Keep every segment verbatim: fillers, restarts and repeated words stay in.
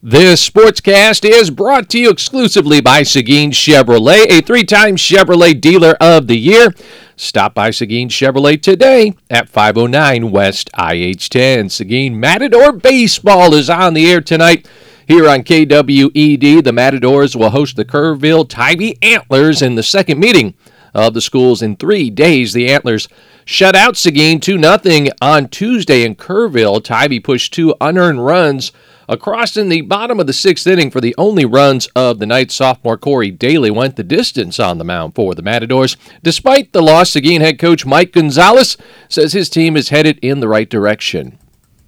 This sportscast is brought to you exclusively by Seguin Chevrolet, a three-time Chevrolet Dealer of the Year. Stop by Seguin Chevrolet today at five oh nine West I H ten. Seguin Matador Baseball is on the air tonight. Here on K W E D, the Matadors will host the Kerrville Tybee Antlers in the second meeting of the schools in three days. The Antlers shut out Seguin two nothing on Tuesday in Kerrville. Tybee pushed two unearned runs across in the bottom of the sixth inning for the only runs of the night. Sophomore Corey Daly went the distance on the mound for the Matadors. Despite the loss, Seguin head coach Mike Gonzalez says his team is headed in the right direction.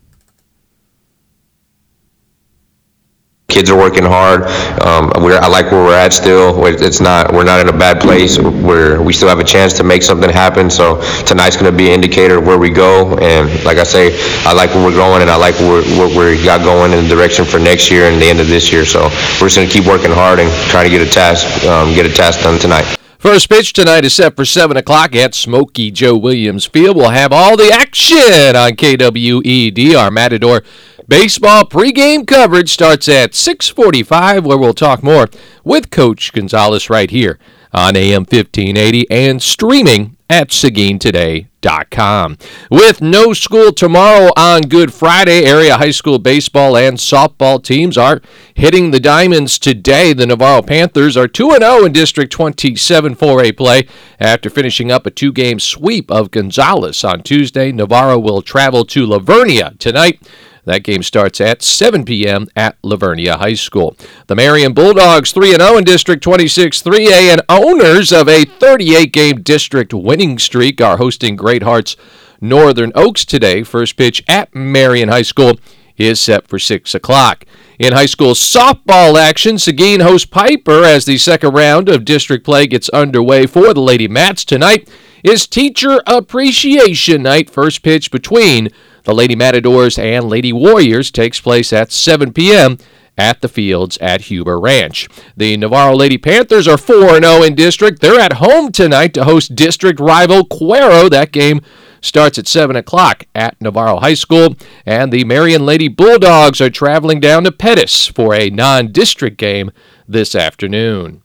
Kids are working hard. Um, we're, I like where we're at still. It's not. We're not in a bad place. We're, we still have a chance to make something happen. So tonight's going to be an indicator of where we go. And like I say, I like where we're going, and I like where, what we got going in the direction for next year and the end of this year. So we're just going to keep working hard and try to get a task, um, get a task done tonight. First pitch tonight is set for seven o'clock at Smokey Joe Williams Field. We'll have all the action on K W E D. Our Matador baseball pregame coverage starts at six forty-five, where we'll talk more with Coach Gonzalez right here on A M fifteen eighty and streaming at Seguin Today dot com. With no school tomorrow on Good Friday, area high school baseball and softball teams are hitting the diamonds today. The Navarro Panthers are two and oh in District twenty-seven four A play after finishing up a two-game sweep of Gonzales on Tuesday. Navarro will travel to Lavernia tonight. That game starts at seven p.m. at Lavernia High School. The Marion Bulldogs three and oh in District twenty-six three A and owners of a thirty-eight game district winning streak are hosting Great Hearts Northern Oaks today. First pitch at Marion High School is set for six o'clock. In high school softball action, Seguin hosts Piper as the second round of district play gets underway for the Lady Mats. Tonight is Teacher Appreciation Night. First pitch between the Lady Matadors and Lady Warriors takes place at seven p.m. at the fields at Huber Ranch. The Navarro Lady Panthers are four and oh in district. They're at home tonight to host district rival Cuero. That game starts at seven o'clock at Navarro High School. And the Marion Lady Bulldogs are traveling down to Pettis for a non-district game this afternoon.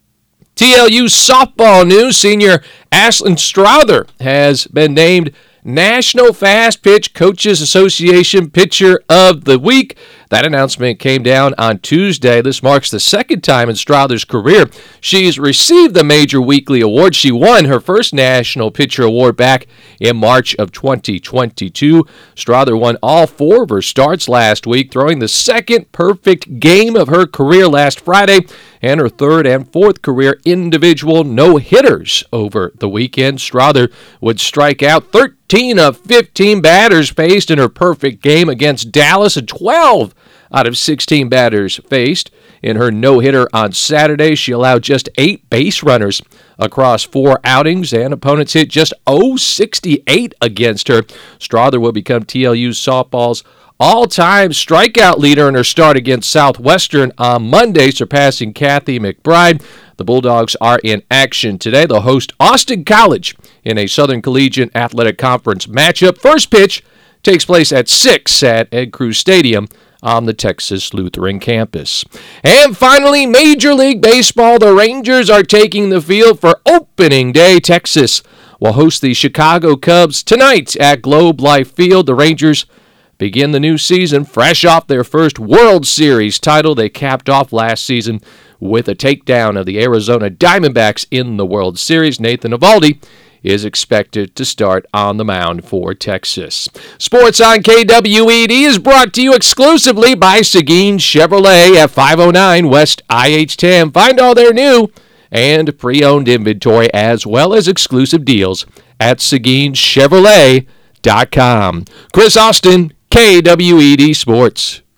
T L U softball news. Senior Ashlyn Strother has been named National Fast Pitch Coaches Association Pitcher of the Week. That announcement came down on Tuesday. This marks the second time in Strother's career she's received the major weekly award. She won her first National Pitcher Award back in March of twenty twenty-two. Strother won all four of her starts last week, throwing the second perfect game of her career last Friday and her third and fourth career individual no-hitters over the weekend. Strother would strike out thirteen of fifteen batters faced in her perfect game against Dallas, and twelve out of sixteen batters faced. In her no-hitter on Saturday, she allowed just eight base runners across four outings, and opponents hit just oh sixty-eight against her. Strother will become T L U softball's all-time strikeout leader in her start against Southwestern on Monday, surpassing Kathy McBride. The Bulldogs are in action today. They'll host Austin College in a Southern Collegiate Athletic Conference matchup. First pitch takes place at six at Ed Cruz Stadium on the Texas Lutheran campus. And finally, Major League Baseball. The Rangers are taking the field for opening day. Texas will host the Chicago Cubs tonight at Globe Life Field. The Rangers begin the new season fresh off their first World Series title. They capped off last season with a takedown of the Arizona Diamondbacks in the World Series. Nathan Eovaldi is expected to start on the mound for Texas. Sports on K W E D is brought to you exclusively by Seguin Chevrolet at five oh nine West I H ten. Find all their new and pre-owned inventory as well as exclusive deals at Seguin Chevrolet dot com. Chris Austin, K W E D Sports.